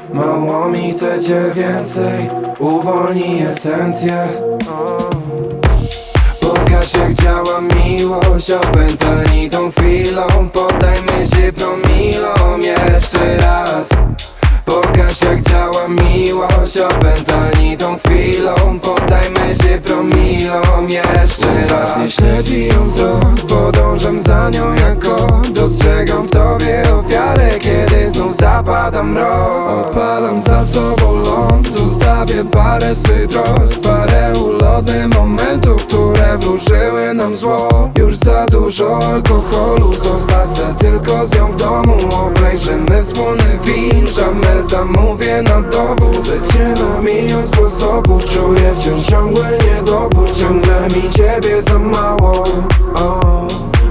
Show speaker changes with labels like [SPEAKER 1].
[SPEAKER 1] Mało mi chcecie więcej, uwolnij esencję. Pokaż jak działa miłość, opętani tą chwilą. Poddajmy się promilom jeszcze raz. Pokaż jak działa miłość, opętani tą chwilą. Poddajmy się promilom jeszcze raz. Nie śledzi ją wzrok, podążam za nią jak kot. Dostrzegam w tobie ofiarę, kiedy znów zapada mrok. Odpalam za sobą ląd, zostawię parę swych trosk, parę ulotnych momentów, które wróżyły nam zło. Już za dużo alkoholu, zostać tylko z nią w domu. Obejrzymy wspólny film, żadne zamówię na dowód. Chcecie na milion sposobów, czuję wciąż ciągły niedobór. Ciągle mi ciebie za mało.